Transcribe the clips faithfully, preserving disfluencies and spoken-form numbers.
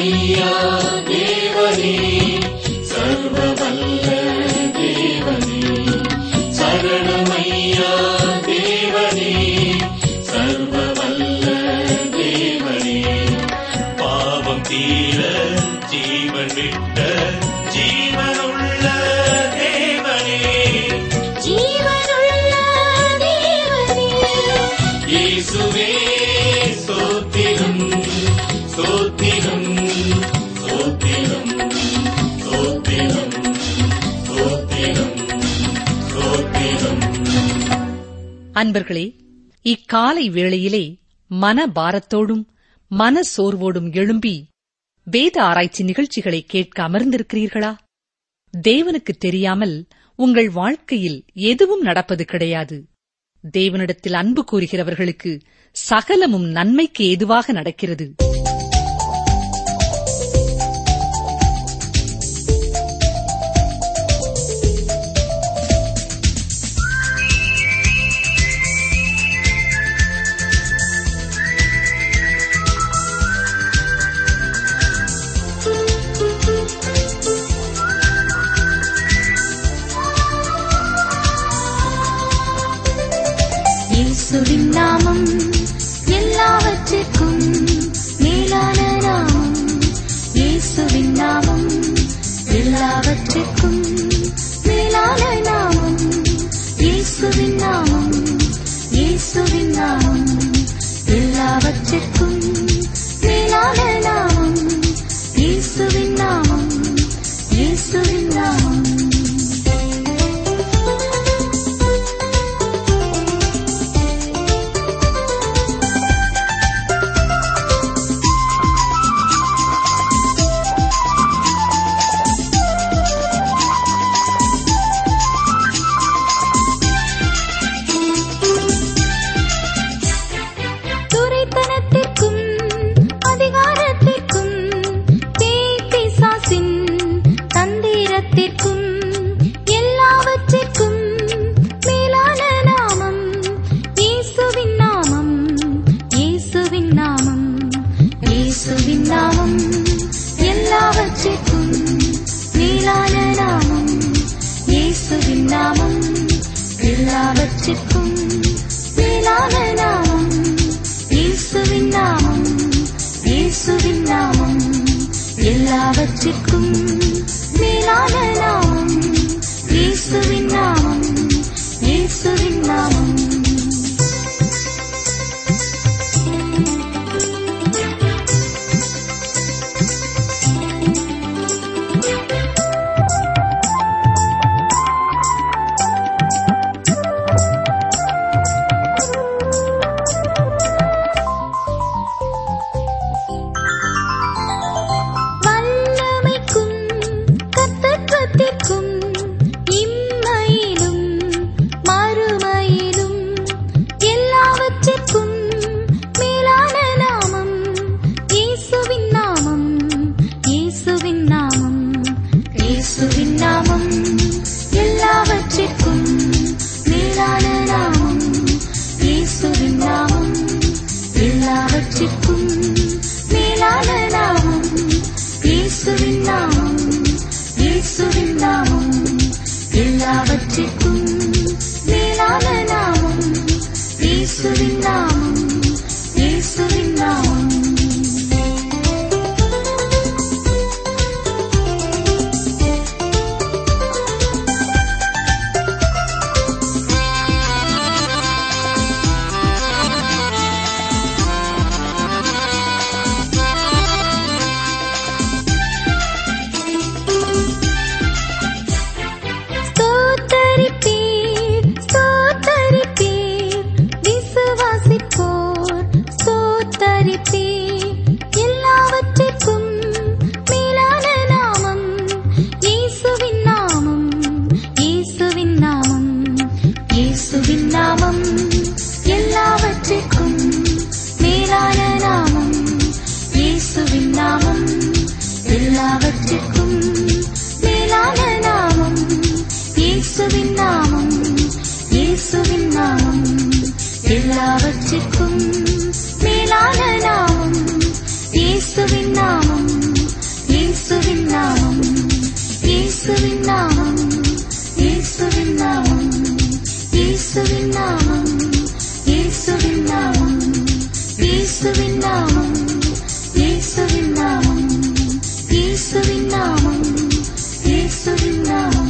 சரணமையா தேவனே, சர்வவல்ல தேவனே. சரணமையா தேவனே, சர்வவல்ல தேவனே. பாவம் தீர ஜீவன் விட்ட ஜீவனுள்ள தேவனே, ஜீவனுள்ள தேவனே. இயேசுவே ஸ்தோத்திரம், ஸ்தோத்திரம், ஸ்தோத்திரம், ஸ்தோத்திரம், ஸ்தோத்திரம், ஸ்தோத்திரம். அன்பர்களே, இக்காலை வேளையிலே மனபாரத்தோடும் மன சோர்வோடும் எழும்பி வேத ஆராய்ச்சி நிகழ்ச்சிகளை கேட்க அமர்ந்திருக்கிறீர்களா? தேவனுக்கு தெரியாமல் உங்கள் வாழ்க்கையில் எதுவும் நடப்பது கிடையாது. தேவனிடத்தில் அன்பு கூறுகிறவர்களுக்கு சகலமும் நன்மைக்கு ஏதுவாக நடக்கிறது. இயேசுவின் நாமம் எல்லாவற்றிற்கும் மேலான நாமம். இயேசுவின் நாமம் எல்லாவற்றிற்கும் மேலான நாமம். இயேசுவின் நாமம், இயேசுவின் நாமம் எல்லாவற்றிற்கும் மேலான நாமம். இயேசுவின் நாமம், இயேசுவின் நாமம். துரைத்தனத்திற்கும் அதிகாரத்திற்கும் பேய் பிசாசின் தந்திரத்திற்கும் எல்லாவற்றிற்கும் மேலான நாமம். இயேசுவின் நாமம், இயேசுவின் நாமம், இயேசுவின் நாமம் எல்லாவற்றிற்கும் மேலான நாமம். இயேசுவின் நாமம் எல்லாவற்றிற்கும் மேலான நாமம். இயேசுவின் நாமம், இயேசுவின் நாமம் எல்லாவற்றிற்கும் மேலான நாமம். இயேசுவின் நாமம், இயேசுவின் நாமம். வல்லமைக்கும் கர்த்தத்துவத்திற்கும் இம்மையிலும் மறுமையிலும் எல்லாவற்றிற்கும் மேலான நாமம். இயேசுவின் நாமம், இயேசுவின் நாமம், இயேசுவின் நாமம் எல்லாவற்றிற்கும் மேலான நாமம். இயேசுவின் நாமம் எல்லாவற்றிற்கும் மேலான நாமம். இயேசுவின் நாமம், இயேசுவின் நாமம் எல்லாவற்றிற்கும் மேலான நாமம். இயேசுவின் நாமம், இயேசுவின் நாமம். ஸ்தோத்தரிப்பீர், ஸ்தோத்தரிப்பீர், விசுவாசிப்போர் ஸ்தோத்தரிப்பீர். எல்லாவற்றிற்கும் மேலான நாமம். இயேசுவின் நாமம், இயேசுவின் நாமம், இயேசுவின் நாமம் எல்லாவற்றிற்கும் மேலான நாமம். இயேசுவின் நாமம் எல்லாவற்றிற்கும் மேலான நாமம். இயேசுவின் நாமம், இயேசுவின் நாமம் எல்லாவற்றிற்கும் மேலான நாமம். இயேசுவின் நாமம், இயேசுவின் நாமம், இயேசுவின் நாமம், இயேசுவின் நாமம், இயேசுவின் நாமம், இயேசுவின் நாமம், இயேசுவின் நாமம், இயேசுவின் நாமம், இயேசுவின் நாமம்.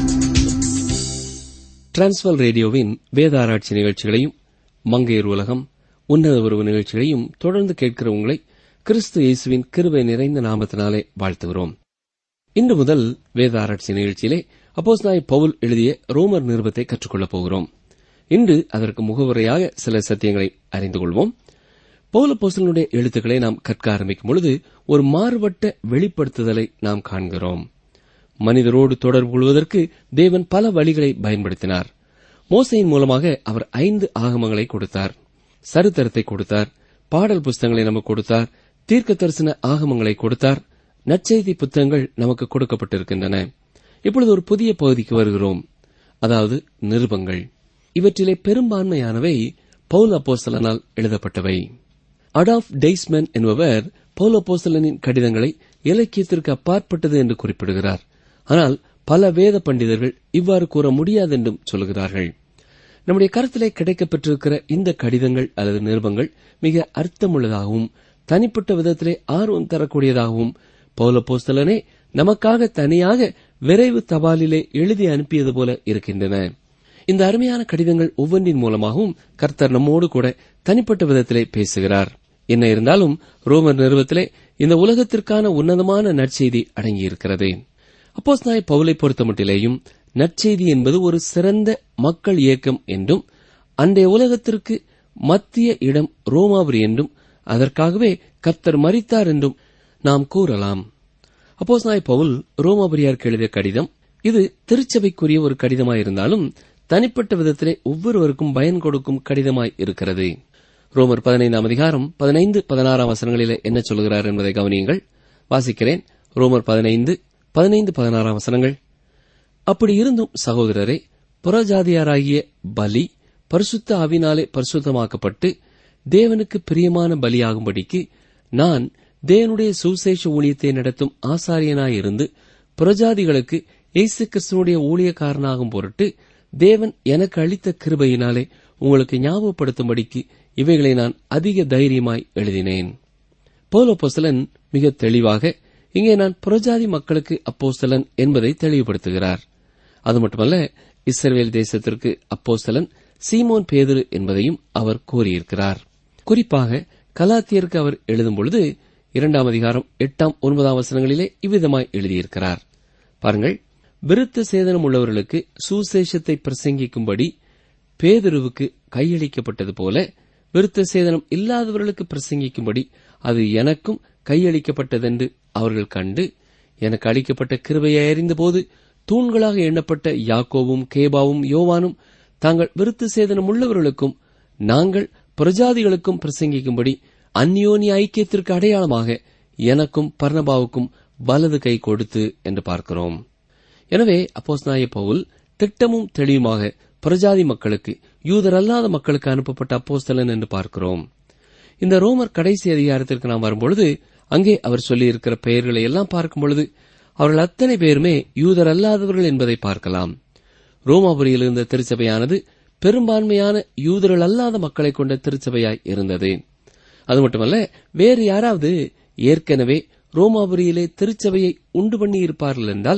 டிரான்ஸ்வர் ரேடியோவின் வேத ஆராய்ச்சி நிகழ்ச்சிகளையும் மங்கையர் உலகம் உன்னத உறவு நிகழ்ச்சிகளையும் தொடர்ந்து கேட்கிற உங்களை கிறிஸ்து இயேசுவின் கிருபை நிறைந்த நாமத்தினாலே வாழ்த்துகிறோம். இன்று முதல் வேத ஆராய்ச்சி நிகழ்ச்சியிலே அப்போஸ்தலனாகிய பவுல் எழுதிய ரோமர் நிருபத்தை கற்றுக்கொள்ளப் போகிறோம். இன்று அதற்கு முகவுரையாக சில சத்தியங்களை அறிந்து கொள்வோம். பவுல் அப்போஸ்தலனுடைய எழுத்துக்களை நாம் கற்க ஆரம்பிக்கும் பொழுது ஒரு மாறுபட்ட வெளிப்படுத்துதலை நாம் காண்கிறோம். மனிதரோடு தொடர்பு கொள்வதற்கு தேவன் பல வழிகளை பயன்படுத்தினார். மோசையின் மூலமாக அவர் ஐந்து ஆகமங்களை கொடுத்தார், சரித்திரத்தை கொடுத்தார், பாடல் புஸ்தகங்களை நமக்கு கொடுத்தார், தீர்க்க தரிசன ஆகமங்களை கொடுத்தார், நற்செய்தி புத்தகங்கள் நமக்கு கொடுக்கப்பட்டிருக்கின்றன. இப்பொழுது ஒரு புதிய பகுதிக்கு வருகிறோம், அதாவது நிருபங்கள். இவற்றிலே பெரும்பான்மையானவை பவுல் அப்போஸ்தலனால் எழுதப்பட்டவை. அடால்ஃப் டெய்ஸ்மேன் என்பவர் பவுல் அப்போஸ்தலனின் கடிதங்களை இலக்கியத்திற்கு அப்பாற்பட்டது என்று குறிப்பிடுகிறார். ஆனால் பல வேத பண்டிதர்கள் இவ்வாறு கூற முடியாது என்றும் சொல்கிறார்கள். நம்முடைய கருத்திலே கிடைக்கப்பெற்றிருக்கிற இந்த கடிதங்கள் அல்லது நிருபங்கள் மிக அர்த்தமுள்ளதாகவும் தனிப்பட்ட விதத்திலே ஆர்வம் தரக்கூடியதாகவும் பவுல் அப்போஸ்தலனே நமக்காக தனியாக விரைவு தபாலிலே எழுதி அனுப்பியது போல இருக்கின்றன. இந்த அருமையான கடிதங்கள் ஒவ்வொன்றின் மூலமாகவும் கர்த்தர் நம்மோடு கூட தனிப்பட்ட விதத்திலே பேசுகிறார். என்ன இருந்தாலும் ரோமர் நிருபத்திலே இந்த உலகத்திற்கான உன்னதமான நற்செய்தி அடங்கியிருக்கிறது. அப்போஸ்தலனாகிய பவுலை பொறுத்தமட்டிலேயும் நற்செய்தி என்பது ஒரு சிறந்த மக்கள் இயக்கம் என்றும் அன்றைய உலகத்திற்கு மத்திய இடம் ரோமாபுரி என்றும் அதற்காகவே கர்த்தர் மரித்தார் என்றும் நாம் கூறலாம். அப்போஸ்தலனாகிய பவுல் ரோமாபுரியாருக்கு எழுதிய கடிதம் இது திருச்சபைக்குரிய ஒரு கடிதமாயிருந்தாலும் தனிப்பட்ட விதத்திலே ஒவ்வொருவருக்கும் பயன் கொடுக்கும் கடிதமாய் இருக்கிறது. ரோமர் பதினைந்தாம் அதிகாரம் பதினைந்து பதினாறாம் வசனங்களிலே என்ன சொல்கிறார் என்பதை கவனியுங்கள். வாசிக்கிறேன். ரோமர் பதினைந்து பதினைந்து பதினாறாம் வசனங்கள். அப்படி இருந்தும் சகோதரரே, புறஜாதியாராகிய பலி பரிசுத்த ஆவினாலே பரிசுத்தமாக்கப்பட்டு தேவனுக்கு பிரியமான பலியாகும்படிக்கு நான் தேவனுடைய சுவிசேஷ ஊழியத்தை நடத்தும் ஆசாரியனாயிருந்து புறஜாதிகளுக்கு இயேசு கிறிஸ்துவுடைய ஊழியக்காரனாகும் பொருட்டு தேவன் எனக்கு அளித்த கிருபையினாலே உங்களுக்கு ஞாபகப்படுத்தும்படிக்கு இவைகளை நான் அதிக தைரியமாய் எழுதினேன். பவுல் அப்போஸ்தலன் மிக தெளிவாக இங்கே நான் புறஜாதி மக்களுக்கு அப்போஸ்தலன் என்பதை தெளிவுபடுத்துகிறார். அது மட்டுமல்ல, இஸ்ரவேல் தேசத்திற்கு அப்போஸ்தலன் சீமோன் பேதுரு என்பதையும் அவர் கூறியிருக்கிறார். குறிப்பாக கலாத்தியருக்கு அவர் எழுதும்பொழுது இரண்டாம் அதிகாரம் எட்டாம் ஒன்பதாம் வசனங்களிலே இவ்விதமாய் எழுதியிருக்கிறார். பாருங்கள். விருத்த சேதனம் உள்ளவர்களுக்கு சுசேஷத்தை பிரசங்கிக்கும்படி பேதுருவுக்கு கையளிக்கப்பட்டது போல விருத்த சேதனம் இல்லாதவர்களுக்கு பிரசங்கிக்கும்படி அது எனக்கும் கையளிக்கப்பட்டதென்று அவர்கள் கண்டு எனக்கு அளிக்கப்பட்ட கிருபையை அறிந்தபோது தூண்களாக எண்ணப்பட்ட யாக்கோவும் கேபாவும் யோவானும் தாங்கள் விருத்த சேதனம் உள்ளவர்களுக்கும் நாங்கள் பிரஜாதிகளுக்கும் பிரசங்கிக்கும்படி அந்யோன்ய ஐக்கியத்திற்கு அடையாளமாக எனக்கும் பர்னபாவுக்கும் வலது கை கொடுத்து என்று பார்க்கிறோம். எனவே அப்போஸ்தலனாகிய பவுல் திட்டமும் தெளிவுமாக பிரஜாதி மக்களுக்கு யூதர் அல்லாத மக்களுக்கு அனுப்பப்பட்ட அப்போஸ்தலன் என்று பார்க்கிறோம். இந்த ரோமர் கடைசி அதிகாரத்திற்கு நாம் வரும்பொழுது அங்கே அவர் சொல்லியிருக்கிற பெயர்களை எல்லாம் பார்க்கும் பொழுது அவர்கள் அத்தனை பேருமே யூதர் அல்லாதவர்கள் என்பதை பார்க்கலாம். ரோமாபுரியில் இருந்த திருச்சபையானது பெரும்பான்மையான யூதர்கள் அல்லாத மக்களை கொண்ட திருச்சபையாய் இருந்தது. அது மட்டுமல்ல, வேறு யாராவது ஏற்கனவே ரோமாபுரியிலே திருச்சபையை உண்டு பண்ணி இருப்பார்கள் என்றால்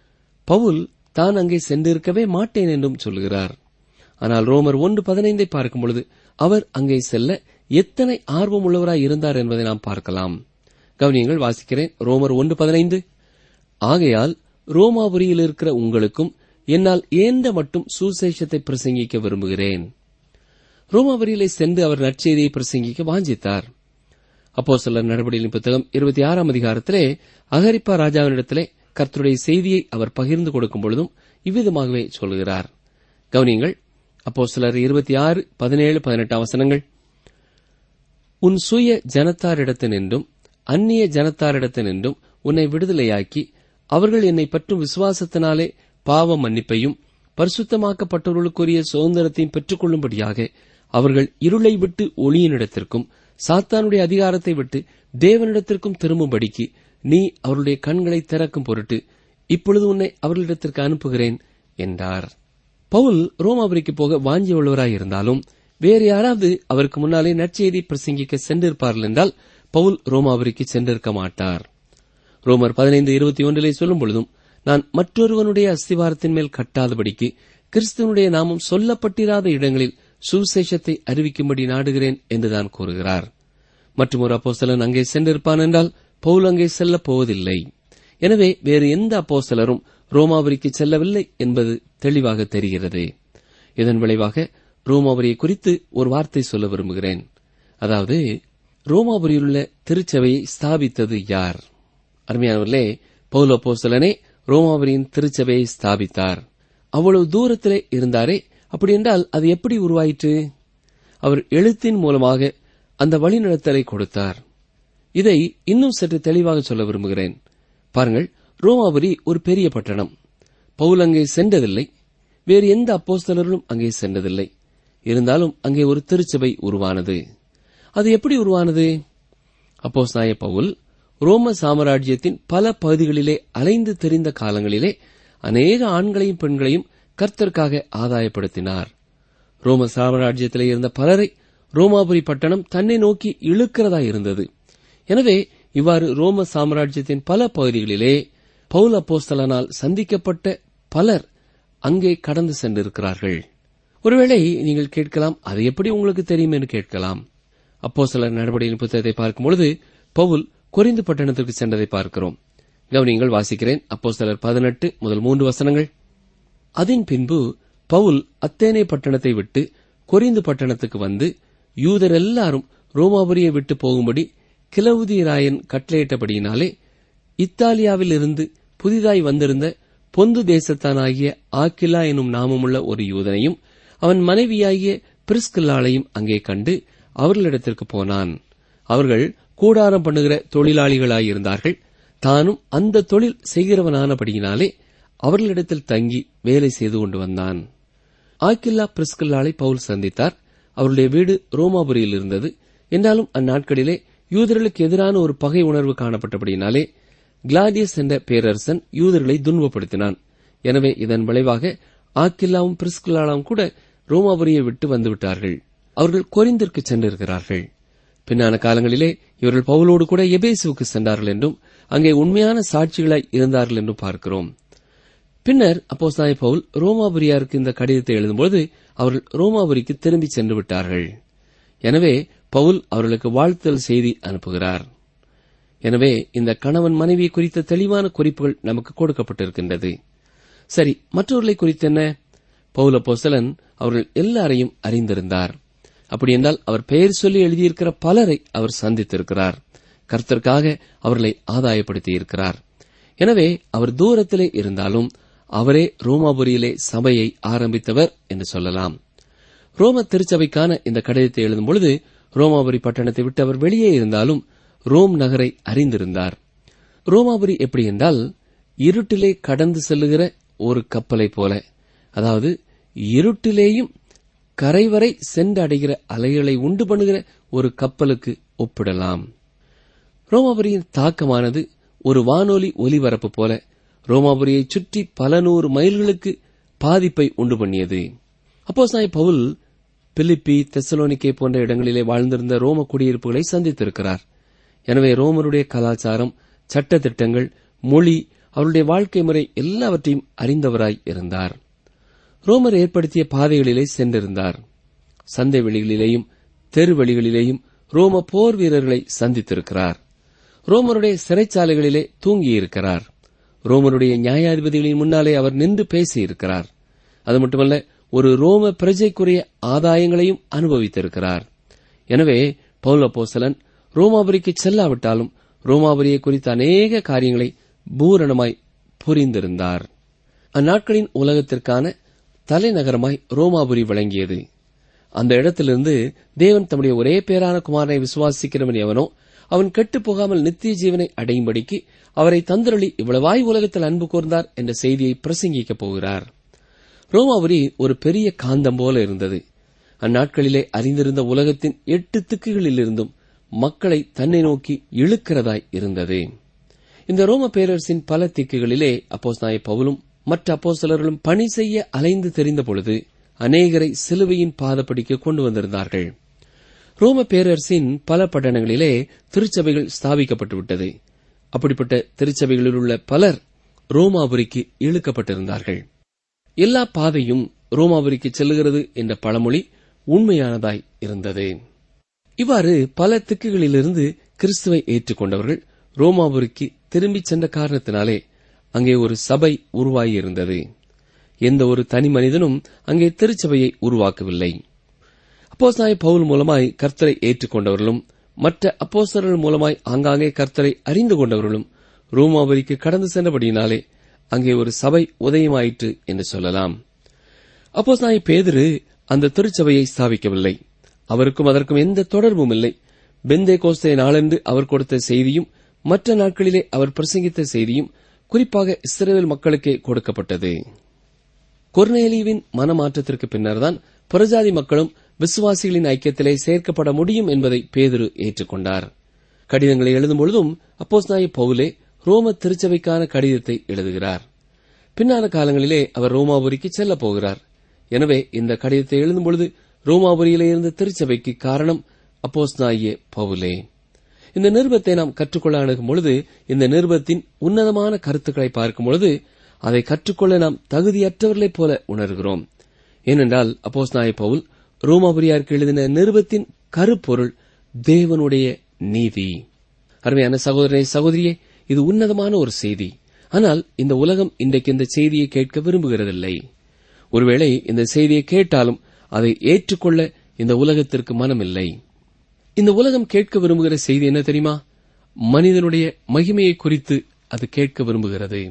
பவுல் தான் அங்கே சென்றிருக்கவே மாட்டேன் என்றும் சொல்கிறார். ஆனால் ரோமர் ஒன்று பதினைந்தை பார்க்கும் பொழுது அவர் அங்கே செல்ல எத்தனை ஆர்வம் உள்ளவராய் இருந்தார் என்பதை நாம் பார்க்கலாம். கவனியங்கள். வாசிக்கிறேன். ரோமர் ஒன்று பதினைந்து. ஆகையால் ரோமாபுரியில் இருக்கிற உங்களுக்கும் என்னால் ஏந்த மட்டும் சுசேஷத்தை பிரசங்கிக்க விரும்புகிறேன். ரோமாபுரியிலே சென்று அவர் நற்செய்தியை பிரசங்கிக்க வாஞ்சித்தார். அப்போஸ்தலர் நடபடிகளின் புத்தகம் இருபத்தி ஆறாம் அதிகாரத்திலே அகரிப்பா ராஜாவினிடத்திலே கர்த்தருடைய செய்தியை அவர் பகிர்ந்து கொடுக்கும் பொழுதும் இவ்விதமாகவே சொல்கிறார். கவனியங்கள். அப்போஸ்தலர் இருபத்தி ஆறு பதினேழு பதினெட்டாம் வசனங்கள். உன் சுய ஜனத்தாரிடத்தினின்றும் அந்நிய ஜனத்தாரிடத்தினின்றும் உன்னை விடுதலையாக்கி அவர்கள் என்னை பற்றும் விசுவாசத்தினாலே பாவ மன்னிப்பையும் பரிசுத்தமாக்கப்பட்டவர்களுக்குரிய சுதந்திரத்தையும் பெற்றுக் கொள்ளும்படியாக அவர்கள் இருளை விட்டு ஒளியினிடத்திற்கும் சாத்தானுடைய அதிகாரத்தை விட்டு தேவனிடத்திற்கும் திரும்பும்படிக்கு நீ அவருடைய கண்களை திறக்கும் பொருட்டு இப்பொழுது உன்னை அவர்களிடத்திற்கு அனுப்புகிறேன் என்றார். பவுல் ரோமாபுரிக்கு போக வாஞ்சி உள்ளவராயிருந்தாலும் வேறு யாராவது அவருக்கு முன்னாலே நற்செய்தி பிரசங்கிக்க சென்றிருப்பார்கள் என்றால் பவுல் ரோமாபுரிக்கு சென்றிருக்க மாட்டார். ரோமர் பதினைந்து இருபத்தி ஒன்றிலே சொல்லும் பொழுதும், நான் மற்றொருவனுடைய அஸ்திவாரத்தின் மேல் கட்டாதபடிக்கு கிறிஸ்துவனுடைய நாமம் சொல்லப்பட்டிராத இடங்களில் சுவிசேஷத்தை அறிவிக்கும்படி நாடுகிறேன் என்றுதான் கூறுகிறார். மற்றும் ஒரு அப்போஸ்தலன் அங்கே சென்றிருப்பான் என்றால் பவுல் அங்கே செல்லப் போவதில்லை. எனவே வேறு எந்த அப்போஸ்தலரும் ரோமாபுரிக்கு செல்லவில்லை என்பது தெளிவாக தெரிகிறது. இதன் விளைவாக ரோமாபுரியை குறித்து ஒரு வார்த்தை சொல்ல விரும்புகிறேன். அதாவது, ரோமாபுரியிலுள்ள திருச்சபையை ஸ்தாபித்தது யார்? அருமையானவர்களே, பவுல் அப்போஸ்தலனே ரோமாபுரியின் திருச்சபையை ஸ்தாபித்தார். அவ்வளவு தூரத்திலே இருந்தாரே, அப்படி என்றால் அது எப்படி உருவாயிற்று? அவர் எழுத்தின் மூலமாக அந்த வழிநடத்தலை கொடுத்தார். இதை இன்னும் சற்று தெளிவாக சொல்ல விரும்புகிறேன். பாருங்கள், ரோமாபுரி ஒரு பெரிய பட்டணம். பவுல் அங்கே சென்றதில்லை, வேறு எந்த அப்போஸ்தலர்களும் அங்கே சென்றதில்லை. இருந்தாலும் அங்கே ஒரு திருச்சபை உருவானது. அது எப்படி உருவானது? அப்போஸ்தலனாகிய பவுல் ரோம சாம்ராஜ்யத்தின் பல பகுதிகளிலே அலைந்து தெரிந்த காலங்களிலே அநேக ஆண்களையும் பெண்களையும் கர்த்தருக்காக ஆதாயப்படுத்தினார். ரோம சாம்ராஜ்யத்திலே இருந்த பலரை ரோமாபுரி பட்டணம் தன்னை நோக்கி இழுக்கிறதா இருந்தது. எனவே இவ்வாறு ரோம சாம்ராஜ்யத்தின் பல பகுதிகளிலே பவுல் அப்போஸ்தலனால் சந்திக்கப்பட்ட பலர் அங்கே கடந்து சென்றிருக்கிறார்கள். ஒருவேளை நீங்கள் கேட்கலாம், அது எப்படி உங்களுக்கு தெரியும் என்று கேட்கலாம். அப்போஸ்தலர் நடவடிக்கையின் புத்தகத்தை பார்க்கும்பொழுது பவுல் கொரிந்து பட்டணத்திற்கு சென்றதை பார்க்கிறோம். கவனியங்கள், வாசிக்கிறேன். அப்போஸ்தலர் பதினெட்டு முதல் மூன்று வசனங்கள். அதன் பின்பு பவுல் அத்தேனே பட்டணத்தை விட்டு கொரிந்து பட்டணத்துக்கு வந்து யூதர் எல்லாரும் ரோமாபுரியை விட்டு போகும்படி கிலவுதியராயன் கட்டளையிட்டபடியினாலே இத்தாலியாவில் இருந்து புதிதாய் வந்திருந்த பொந்து தேசத்தானாகிய ஆக்கிலா எனும் நாமமுள்ள ஒரு யூதனையும் அவன் மனைவியாகிய பிரிஸ்கில்லாளையும் அங்கே கண்டு அவர்களிடத்திற்கு போனான். அவர்கள் கூடாரம் பண்ணுகிற தொழிலாளிகளாயிருந்தார்கள். தானும் அந்த தொழில் செய்கிறவனானபடியினாலே அவர்களிடத்தில் தங்கி வேலை செய்து கொண்டு வந்தான். ஆக்கில்லா பிரிஸ்கில்லாளை பவுல் சந்தித்தார். அவருடைய வீடு ரோமாபுரியில் இருந்தது. என்றாலும் அந்நாட்களிலே யூதர்களுக்கு எதிரான ஒரு பகை உணர்வு காணப்பட்டபடியினாலே கிளாடியஸ் என்ற பேரரசன் யூதர்களை துன்பப்படுத்தினான். எனவே இதன் விளைவாக ஆக்கில்லாவும் பிரிஸ்கில்லாவும் கூட ரோமாபுரியை விட்டு வந்துவிட்டார்கள். அவர்கள் கொரிந்திற்கு சென்றிருக்கிறார்கள். பின்னான காலங்களிலே இவர்கள் பவுலோடு கூட எபேசுவுக்கு சென்றார்கள் என்றும் அங்கே உண்மையான சாட்சிகளாய் இருந்தார்கள் என்றும் பார்க்கிறோம். பின்னர் அப்போஸ்தலனாகிய பவுல் ரோமாபுரியாருக்கு இந்த கடிதத்தை எழுதும்போது அவர்கள் ரோமாபுரிக்கு திரும்பி சென்று விட்டார்கள். எனவே பவுல் அவர்களுக்கு வாழ்த்தல் செய்தி அனுப்புகிறார். எனவே இந்த கணவன் மனைவியை குறித்த தெளிவான குறிப்புகள் நமக்கு கொடுக்கப்பட்டிருக்கின்றது. சரி, மற்றவர்களை குறித்து என்ன? பவுல் அப்போஸ்தலன் அவர்கள் எல்லாரையும் அறிந்திருந்தார். அப்படி என்றால் அவர் பெயர் சொல்லி எழுதியிருக்கிற பலரை அவர் சந்தித்திருக்கிறார். கர்த்தருக்காக அவர்களை ஆதாயப்படுத்தியிருக்கிறார். எனவே அவர் தூரத்திலே இருந்தாலும் அவரே ரோமாபுரியிலே சபையை ஆரம்பித்தவர் என்று சொல்லலாம். ரோம திருச்சபைக்கான இந்த கடிதத்தை எழுதும்பொழுது ரோமாபுரி பட்டணத்தை விட்டு அவர் வெளியே இருந்தாலும் ரோம் நகரை அறிந்திருந்தார். ரோமாபுரி எப்படி என்றால் இருட்டிலே கடந்து செல்லுகிற ஒரு கப்பலை போல, அதாவது இருட்டிலேயும் கரைவரை சென்றடைகிற அலைகளை உண்டு பண்ணுகிற ஒரு கப்பலுக்கு ஒப்பிடலாம். ரோமாபுரியின் தாக்கமானது ஒரு வானொலி ஒலிபரப்பு போல ரோமாபுரியை சுற்றி பல நூறு மைல்களுக்கு பாதிப்பை உண்டு பண்ணியது. அப்போஸ்தலனாகிய பவுல் பிலிப்பி, தெசலோனிக்கே போன்ற இடங்களிலே வாழ்ந்திருந்த ரோம குடியிருப்புகளை சந்தித்திருக்கிறார். எனவே ரோமருடைய கலாச்சாரம், சட்டத்திட்டங்கள், மொழி, அவருடைய வாழ்க்கை முறை எல்லாவற்றையும் அறிந்தவராய் இருந்தார். ரோமர் ஏற்படுத்திய பாதைகளிலே சென்றிருந்தார். சந்தை வெளிகளிலேயும் தெரு வழிகளிலேயும் ரோம போர் வீரர்களை சந்தித்திருக்கிறார். ரோமருடைய சிறைச்சாலைகளிலே தூங்கியிருக்கிறார். ரோமருடைய நியாயாதிபதிகளின் முன்னாலே அவர் நின்று பேசியிருக்கிறார். அது மட்டுமல்ல, ஒரு ரோம பிரஜைக்குரிய ஆதாயங்களையும் அனுபவித்திருக்கிறார். எனவே பவுல் அப்போஸ்தலன் ரோமாபுரிக்கு செல்லாவிட்டாலும் ரோமாபுரியை குறித்த அநேக காரியங்களை பூரணமாய் புரிந்திருந்தார். அந்நாட்களின் உலகத்திற்கான தலைநகரமாய் ரோமாபுரி விளங்கியது. அந்த இடத்திலிருந்து தேவன் தம்முடைய ஒரே பேரான குமாரனை விசுவாசிக்கிறவன் எவனோ அவன் கெட்டுப் போகாமல் நித்திய ஜீவனை அடையும்படிக்கு அவரை தந்திரளி இவ்வளவாய் உலகத்தில் அன்பு கூர்ந்தார் என்ற செய்தியை பிரசங்கிக்கப் போகிறார். ரோமாபுரி ஒரு பெரிய காந்தம் போல இருந்தது. அந்நாட்களிலே அறிந்திருந்த உலகத்தின் எட்டு திக்குகளிலிருந்தும் மக்களை தன்னை நோக்கி இழுக்கிறதாய் இருந்தது. இந்த ரோம பேரரசின் பல திக்குகளிலே அப்போஸ்தலனாகிய பவுலும் மற்ற அப்போஸ்தலர்களும் பணி செய்ய அலைந்து தெரிந்த பொழுது அநேகரை சிலுவையின் பாதப்படிக்கு கொண்டு வந்திருந்தார்கள். ரோம பேரரசின் பல பட்டணங்களிலே திருச்சபைகள் ஸ்தாபிக்கப்பட்டுவிட்டது. அப்படிப்பட்ட திருச்சபைகளில் உள்ள பலர் ரோமாபுரிக்கு இழுக்கப்பட்டிருந்தார்கள். எல்லா பாதையும் ரோமாபுரிக்கு செல்லுகிறது என்ற பழமொழி உண்மையானதாய் இருந்தது. இவ்வாறு பல திக்குகளிலிருந்து கிறிஸ்துவை ஏற்றுக்கொண்டவர்கள் ரோமாபுரிக்கு திரும்பிச் சென்ற காரணத்தினாலே அங்கே ஒரு சபை உருவாகியிருந்தது. எந்த ஒரு தனி மனிதனும் அங்கே திருச்சபையை உருவாக்கவில்லை. அப்போஸ்தலனாகிய பவுல் மூலமாய் கர்த்தரை ஏற்றுக்கொண்டவர்களும் மற்ற அப்போஸ்தலர்கள் மூலமாய் ஆங்காங்கே கர்த்தரை அறிந்து கொண்டவர்களும் ரோமாபுரிக்கு கடந்து சென்றபடியினாலே அங்கே ஒரு சபை உதயமாயிற்று என்று சொல்லலாம். அப்போஸ்தலனாகிய பேதுரு அந்த திருச்சபையை ஸ்தாபிக்கவில்லை. அவருக்கும் அதற்கும் எந்த தொடர்பும் இல்லை. பெந்தேகோஸ்தே நாளன்று அவர் கொடுத்த செய்தியும் மற்ற நாட்களிலே அவர் பிரசங்கித்த செய்தியும் குறிப்பாக இஸ்ரவேல் மக்களுக்கே கொடுக்கப்பட்டது. கொர்நேலியுவின் மனமாற்றத்திற்கு பின்னர்தான் புறஜாதி மக்களும் விசுவாசிகளின் ஐக்கியத்திலே சேர்க்கப்பட முடியும் என்பதை பேதுரு ஏற்றுக்கொண்டார். கடிதங்களை எழுதும்பொழுதும் அப்போஸ்தலனாகிய பவுலே ரோம திருச்சபைக்கான கடிதத்தை எழுதுகிறார். பின்னான காலங்களிலே அவர் ரோமாபுரிக்கு செல்லப் போகிறார். எனவே இந்த கடிதத்தை எழுதும்பொழுது ரோமாபுரியிலே இருந்த திருச்சபைக்கு காரணம் அப்போஸ்தலனாகிய பவுலே. இந்த நிருபத்தை நாம் கற்றுக்கொள்ள அணுகும் பொழுது இந்த நிருபத்தின் உன்னதமான கருத்துக்களை பார்க்கும் பொழுது அதை கற்றுக்கொள்ள நாம் தகுதியற்றவர்களைப் போல உணர்கிறோம். ஏனென்றால் அப்போஸ்தலனாகிய பவுல் ரோமாபுரியாருக்கு எழுதின நிருபத்தின் கருப்பொருள் தேவனுடைய நீதி. அருமையான சகோதரனே, சகோதரியே, இது உன்னதமான ஒரு செய்தி. ஆனால் இந்த உலகம் இன்றைக்கு இந்த செய்தியை கேட்க விரும்புகிறதில்லை. ஒருவேளை இந்த செய்தியை கேட்டாலும் அதை ஏற்றுக்கொள்ள இந்த உலகத்திற்கு மனமில்லை. இந்த உலகம் கேட்க விரும்புகிற செய்தி என்ன தெரியுமா? மனிதனுடைய மகிமையை குறித்து அது கேட்க விரும்புகிறது.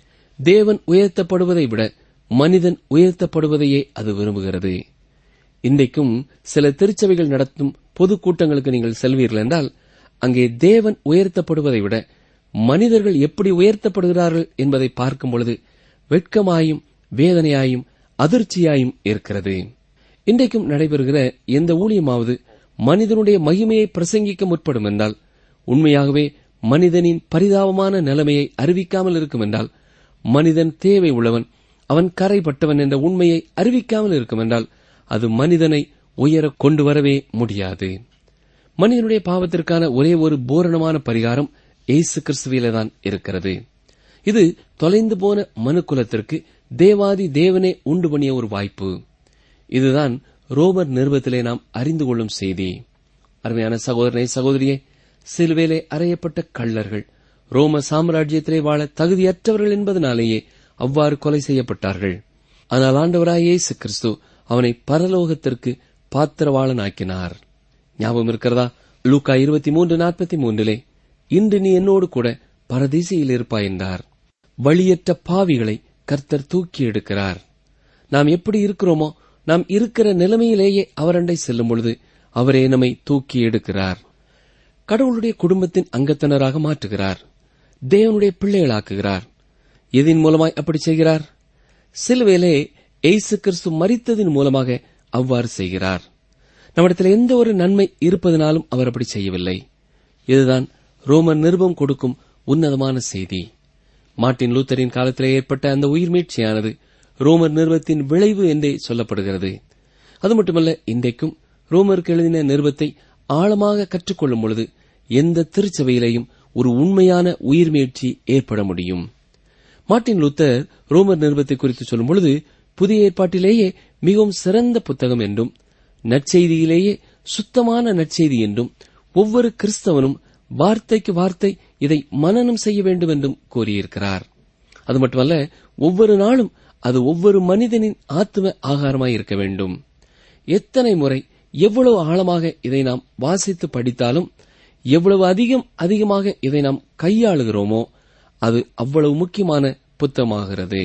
தேவன் உயர்த்தப்படுவதை விட மனிதன் உயர்த்தப்படுவதையே அது விரும்புகிறது. இன்றைக்கும் சில திருச்சபைகள் நடத்தும் பொதுக்கூட்டங்களுக்கு நீங்கள் செல்வீர்கள் என்றால் அங்கே தேவன் உயர்த்தப்படுவதை விட மனிதர்கள் எப்படி உயர்த்தப்படுகிறார்கள் என்பதை பார்க்கும் பொழுது வெட்கமாயும் வேதனையாயும் அதிர்ச்சியாயும் இருக்கிறது. இன்றைக்கும் நடைபெறுகிற எந்த ஊழியமாவது மனிதனுடைய மகிமையை பிரசங்கிக்க முற்படும் என்றால், உண்மையாகவே மனிதனின் பரிதாபமான நிலைமையை அறிவிக்காமல் இருக்கும் என்றால், மனிதன் தேவை உள்ளவன், அவன் கரைப்பட்டவன் என்ற உண்மையை அறிவிக்காமல் இருக்கும் என்றால் அது மனிதனை உயர கொண்டு வரவே முடியாது. மனிதனுடைய பாவத்திற்கான ஒரே ஒரு பூரணமான பரிகாரம் இயேசு கிறிஸ்துவிலேதான் இருக்கிறது. இது தொலைந்து போன மனுக்குலத்திற்கு தேவாதி தேவனே உண்டு பண்ணிய ஒரு வாய்ப்பு. இதுதான் ரோமர் நிருபத்திலே நாம் அறிந்து கொள்ளும் செய்தி. அருமையான சகோதரனை, சகோதரியே, சிலுவையிலே அறையப்பட்ட கள்ளர்கள் ரோம சாம்ராஜ்யத்திலே வாழ தகுதியற்றவர்கள் என்பதனாலேயே அவ்வாறு கொலை செய்யப்பட்டார்கள். ஆனால் ஆண்டவராய் இயேசு கிறிஸ்து அவனை பரலோகத்திற்கு பாத்திரவாளனாக்கினார். ஞாபகம் இருக்கிறதா? லூக்கா இருபத்தி மூன்று நாற்பத்தி மூன்றிலே இன்று நீ என்னோடு கூட பரதீசையில் இருப்பாய் என்றார். வழியற்ற பாவிகளை கர்த்தர் தூக்கி எடுக்கிறார். நாம் எப்படி இருக்கிறோமோ நாம் இருக்கிற நிலைமையிலேயே அவரண்டை செல்லும் பொழுது அவரே நம்மை தூக்கி எடுக்கிறார். கடவுளுடைய குடும்பத்தின் அங்கத்தினராக மாற்றுகிறார். தேவனுடைய பிள்ளைகளாக்குகிறார். எதின் மூலமாய் அப்படி செய்கிறார்? சிலுவையிலே இயேசு கிறிஸ்து மரித்ததின் மூலமாக அவ்வாறு செய்கிறார். நம்மிடத்தில் எந்த ஒரு நன்மை இருப்பதனாலும் அவர் அப்படி செய்யவில்லை. இதுதான் ரோமர் நிருபம் கொடுக்கும் உன்னதமான செய்தி. மார்ட்டின் லூத்தரின் காலத்திலே ஏற்பட்ட அந்த உயிர் மீட்சியானது ரோமர் நிருபத்தின் விளைவு என்றே சொல்லப்படுகிறது. அது மட்டுமல்ல, இன்றைக்கும் ரோமருக்கு எழுதின நிருபத்தை ஆழமாக கற்றுக்கொள்ளும் பொழுது எந்த திருச்சபையிலேயும் ஒரு உண்மையான உயிர் மீட்சி ஏற்பட முடியும். மார்ட்டின் லூத்தர் ரோமர் நிருபத்தை குறித்து சொல்லும் பொழுது புதிய ஏற்பாட்டிலேயே மிகவும் சிறந்த புத்தகம் என்றும், நற்செய்தியிலேயே சுத்தமான நற்செய்தி என்றும், ஒவ்வொரு கிறிஸ்தவனும் வார்த்தைக்கு வார்த்தை இதை மனனம் செய்ய வேண்டும் என்றும் கூறியிருக்கிறார். அது மட்டுமல்ல, ஒவ்வொரு நாளும் அது ஒவ்வொரு மனிதனின் ஆத்தும ஆகாரமாய் இருக்க வேண்டும். எத்தனை முறை எவ்வளவு ஆழமாக இதை நாம் வாசித்து படித்தாலும், எவ்வளவு அதிகம் அதிகமாக இதை நாம் கையாளுகிறோமோ அது அவ்வளவு முக்கியமான புத்தகமாகிறது.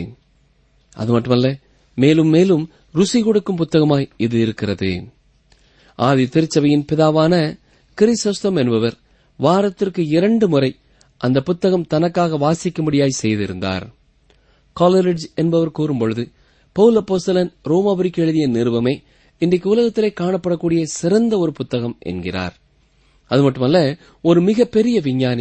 அது மட்டுமல்ல, மேலும் மேலும் ருசி கொடுக்கும் புத்தகமாய் இது இருக்கிறது. ஆதி திருச்சபையின் பிதாவான கிறிஸ்தோஸ்தம் என்பவர் வாரத்திற்கு இரண்டு முறை அந்த புத்தகம் தனக்காக வாசிக்கும்படியாய் செய்திருந்தார். காலரிட்ஜ் என்பவர் கூறும்பொழுது, பவுல் அப்போஸ்தலன் ரோமாபுரிக்கு எழுதிய நிருபமே இன்றைக்கு உலகத்திலே காணப்படக்கூடிய சிறந்த ஒரு புத்தகம் என்கிறார். அது மட்டுமல்ல, ஒரு மிக பெரிய விஞ்ஞானி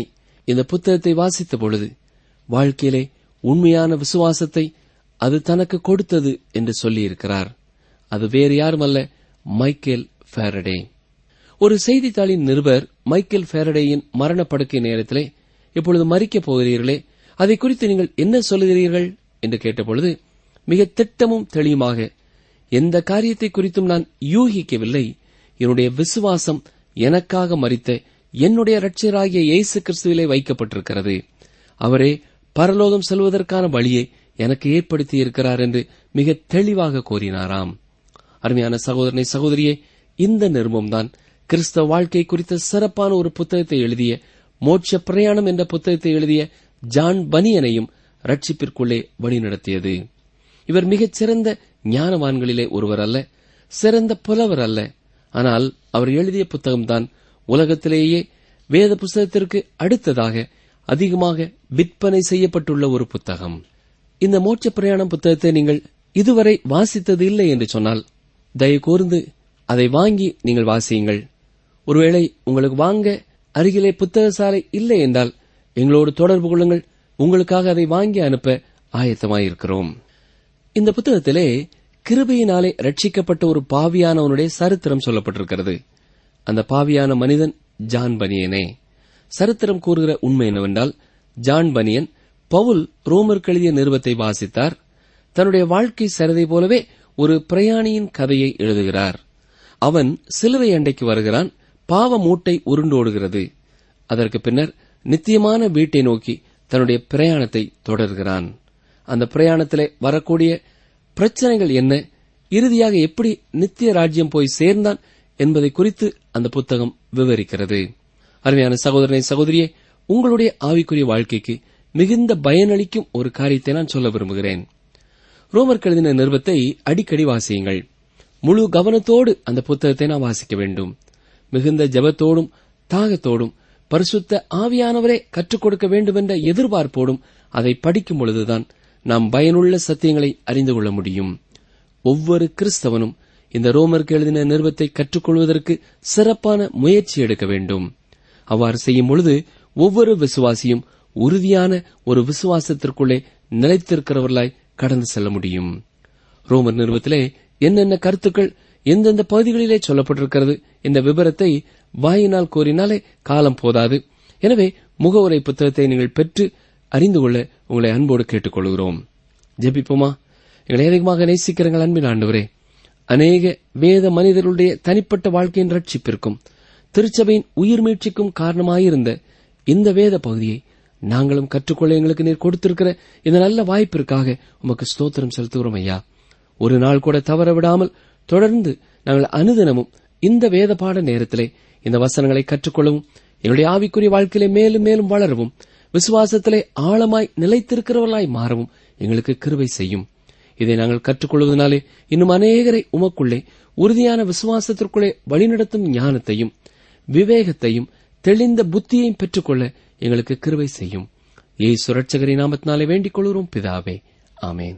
இந்த புத்தகத்தை வாசித்த பொழுது வாழ்க்கையிலே உண்மையான விசுவாசத்தை அது தனக்கு கொடுத்தது என்று சொல்லியிருக்கிறார். அது வேறு யாருமல்ல, மைக்கேல் ஃபாரடே. ஒரு செய்தித்தாளின் நிருபர் மைக்கேல் ஃபாரடேயின் மரணப்படுக்கை நேரத்திலே, இப்பொழுது மரிக்கப் போகிறீர்களே, அதை குறித்து நீங்கள் என்ன சொல்லுகிறீர்கள் என்று கேட்டபொழுது மிக திட்டமும் தெளிவுமாக, எந்த காரியத்தை குறித்தும் நான் யூகிக்கவில்லை, என்னுடைய விசுவாசம் எனக்காக மரித்த என்னுடைய இரட்சகராகிய இயேசு கிறிஸ்துவிலே வைக்கப்பட்டிருக்கிறது. அவரே பரலோகம் செல்வதற்கான வழியை எனக்கு ஏற்படுத்தி இருக்கிறார் என்று மிக தெளிவாக கூறினாராம். அருமையான சகோதரனை சகோதரியே, இந்த நிருபம்தான் கிறிஸ்தவ வாழ்க்கை குறித்த சிறப்பான ஒரு புத்தகத்தை எழுதிய, மோட்ச பிரயாணம் என்ற புத்தகத்தை எழுதிய ஜான் பனியனையும் ரட்சிப்பிற்குள்ளே வழிநடத்தியது. இவர் மிகச் சிறந்த ஞானவான்களிலே ஒருவர் அல்ல, சிறந்த புலவர் அல்ல. ஆனால் அவர் எழுதிய புத்தகம்தான் உலகத்திலேயே வேத புத்தகத்திற்கு அடுத்ததாக அதிகமாக விற்பனை செய்யப்பட்டுள்ள ஒரு புத்தகம். இந்த மோட்ச பிரயாணம் புத்தகத்தை நீங்கள் இதுவரை வாசித்தது இல்லை என்று சொன்னால் தயவு கூர்ந்து அதை வாங்கி நீங்கள் வாசியுங்கள். ஒருவேளை உங்களுக்கு வாங்க அருகிலே புத்தக சாலை இல்லை என்றால் எங்களோடு தொடர்பு கொள்ளுங்கள். உங்களுக்காக அதை வாங்கி அனுப்ப ஆயத்தமாயிருக்கிறோம். இந்த புத்தகத்திலே கிருபையினாலே ரட்சிக்கப்பட்ட ஒரு பாவியானவனுடைய சரித்திரம் சொல்லப்பட்டிருக்கிறது. அந்த பாவியான மனிதன் ஜான் பனியனே. சரித்திரம் கூறுகிற உண்மை என்னவென்றால், ஜான் பனியன் பவுல் ரோமருக்கு எழுதிய நிருபத்தை வாசித்தார். தன்னுடைய வாழ்க்கை சரிதை போலவே ஒரு பிரயாணியின் கதையை எழுதுகிறார். அவன் சிலுவை அண்டைக்கு வருகிறான். பாவ மூட்டை உருண்டோடுகிறது. அதற்கு பின்னர் நித்தியமான வீட்டை நோக்கி தன்னுடைய பிரயாணத்தை தொடர்கிறான். அந்த பிரயாணத்திலே வரக்கூடிய பிரச்சனைகள் என்ன, இறுதியாக எப்படி நித்திய ராஜ்யம் போய் சேர்ந்தான் என்பதை குறித்து அந்த புத்தகம் விவரிக்கிறது. அருமையான சகோதரனை சகோதரியே, உங்களுடைய ஆவிக்குரிய வாழ்க்கைக்கு மிகுந்த பயனளிக்கும் ஒரு காரியத்தை நான் சொல்ல விரும்புகிறேன். ரோமருக்கு எழுதின நிருபத்தை அடிக்கடி வாசியுங்கள். முழு கவனத்தோடு அந்த புத்தகத்தை நாம் வாசிக்க வேண்டும். மிகுந்த ஜெபத்தோடும் தாகத்தோடும் பரிசுத்த ஆவியானவரே கற்றுக் கொடுக்க வேண்டும் என்ற எதிர்பார்ப்போடும் அதை படிக்கும் பொழுதுதான் நாம் பயனுள்ள சத்தியங்களை அறிந்து கொள்ள முடியும். ஒவ்வொரு கிறிஸ்தவனும் இந்த ரோமருக்கு எழுதின நிருபத்தை கற்றுக்கொள்வதற்கு சிறப்பான முயற்சி எடுக்க வேண்டும். அவ்வாறு செய்யும் பொழுது ஒவ்வொரு விசுவாசியும் உறுதியான ஒரு விசுவாசத்திற்குள்ளே நிலைத்திருக்கிறவர்களாய் கடந்து செல்ல முடியும். ரோமர் நிருபத்திலே என்னென்ன கருத்துக்கள் எந்தெந்த பகுதிகளிலே சொல்லப்பட்டிருக்கிறது என்ற விபரத்தை வாயினால் கூறினாலே காலம் போதாது. எனவே முகவுரை புத்தகத்தை நீங்கள் பெற்று அறிந்து கொள்ள உங்களை அன்போடு கேட்டுக் கொள்கிறோம். ஜெபிப்போமா? எங்களை அதிகமாக நேசிக்கிறங்கள் அன்பின் ஆண்டவரே, அநேக வேத மனிதர்களுடைய தனிப்பட்ட வாழ்க்கையின் ரட்சிப்பிற்கும் திருச்சபையின் உயிர் மீட்சிக்கும் காரணமாயிருந்த இந்த வேத பகுதியை நாங்களும் கற்றுக்கொள்ள எங்களுக்கு நீர் கொடுத்திருக்கிற இந்த நல்ல வாய்ப்பிற்காக உமக்கு ஸ்தோத்திரம் செலுத்துகிறோம் ஐயா. ஒரு நாள் கூட தவற விடாமல் தொடர்ந்து நாங்கள் அனுதினமும் இந்த வேத பாட நேரத்திலே இந்த வசனங்களை கற்றுக்கொள்ளவும், என்னுடைய ஆவிக்குரிய வாழ்க்கையிலே மேலும் மேலும் வளரவும், விசுவாசத்திலே ஆழமாய் நிலைத்திருக்கிறவர்களாய் மாறவும் எங்களுக்கு கிருபை செய்யும். இதை நாங்கள் கற்றுக்கொள்வதனாலே இன்னும் அநேகரை உமக்குள்ளே உறுதியான விசுவாசத்திற்குள்ளே வழிநடத்தும் ஞானத்தையும் விவேகத்தையும் தெளிந்த புத்தியையும் பெற்றுக்கொள்ள எங்களுக்கு கிருபை செய்யும். இயேசு இரட்சகரின் நாமத்தினாலே வேண்டிக் கொள்கிறோம் பிதாவே, ஆமென்.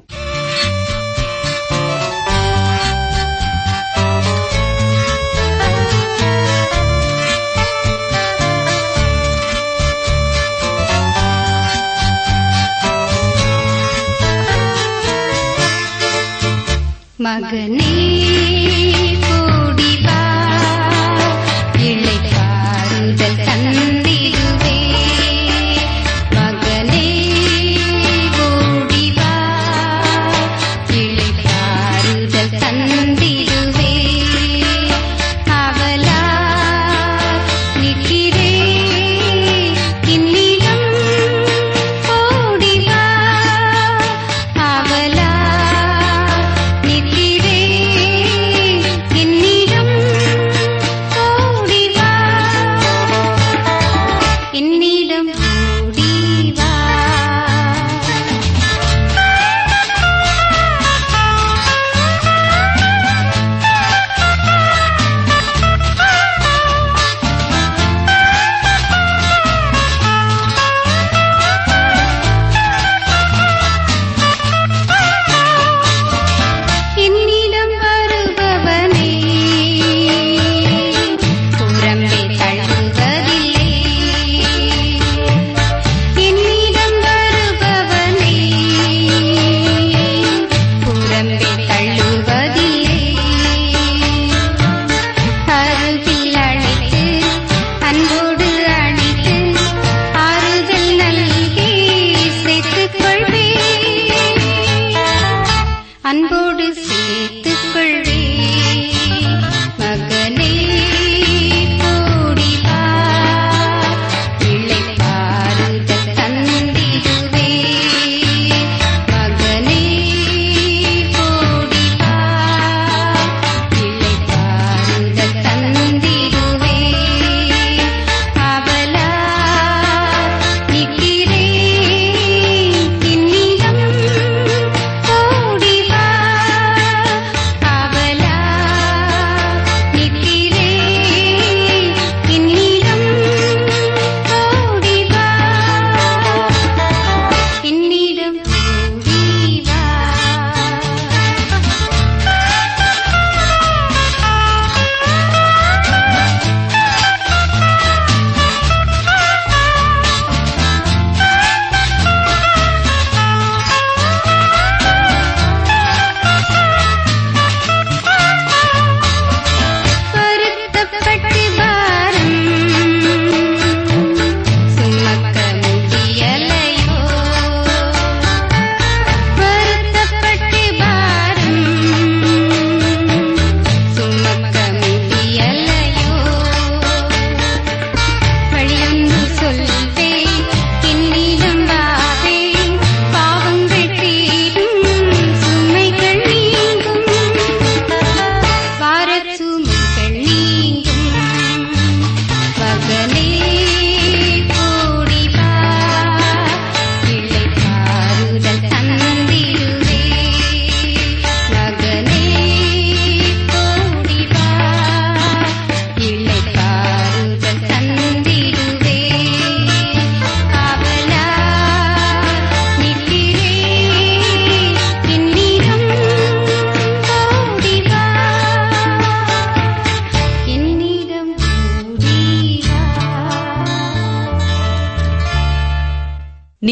மகனே கூடிவா, இளைப்பாறுதல் தந்திடுவே. மகனே கூடிவா, இளைப்பாறுதல் தந்திடுவே. அவளா நிற்கிறே இந்நிலம் ஓடிவா. அவளா நிற்கிறே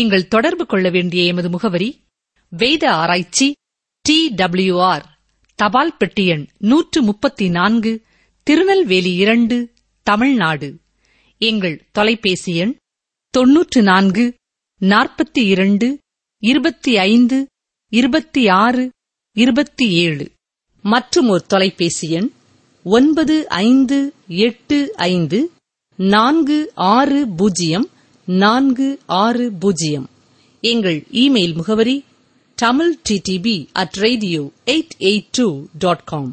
நீங்கள் தொடர்பு கொள்ள வேண்டிய எமது முகவரி: வேத ஆராய்ச்சி, டி டபிள்யூ ஆர், தபால் பெட்டி எண் நூற்று முப்பத்தி நான்கு, திருநெல்வேலி இரண்டு, தமிழ்நாடு. எங்கள் தொலைபேசி எண் தொன்னூற்று நான்கு நாற்பத்தி இரண்டு இருபத்தி ஐந்து இருபத்தி ஆறு இருபத்தி ஏழு. மற்றும் ஒரு தொலைபேசி எண் ஒன்பது ஐந்து எட்டு ஐந்து நான்கு ஆறு பூஜ்ஜியம் நான்கு ஆறு பூஜ்ஜியம். எங்கள் இமெயில் முகவரி Tamil DTP at radio eight eight two dot com.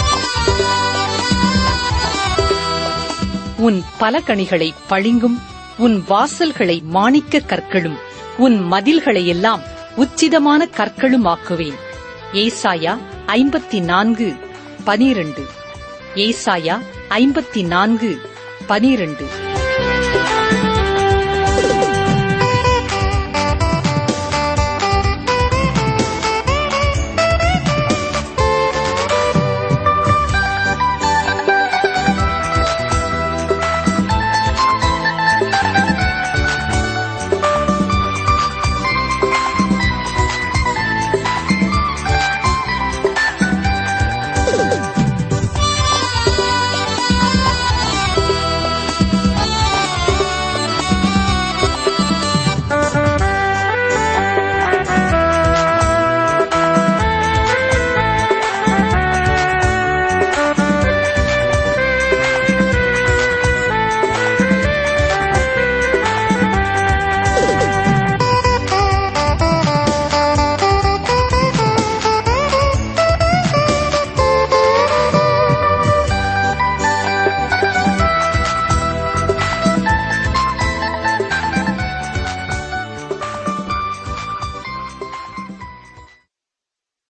உன் பலகணிகளை பளிங்கும், உன் வாசல்களை மாணிக்க கற்களும், உன் மதில்களையெல்லாம் உச்சிதமான கற்களும் ஆக்குவேன். ஏசாயா ஐம்பத்தி நான்கு பனிரண்டு. ஏசாயா ஐம்பத்தி நான்கு பனிரண்டு.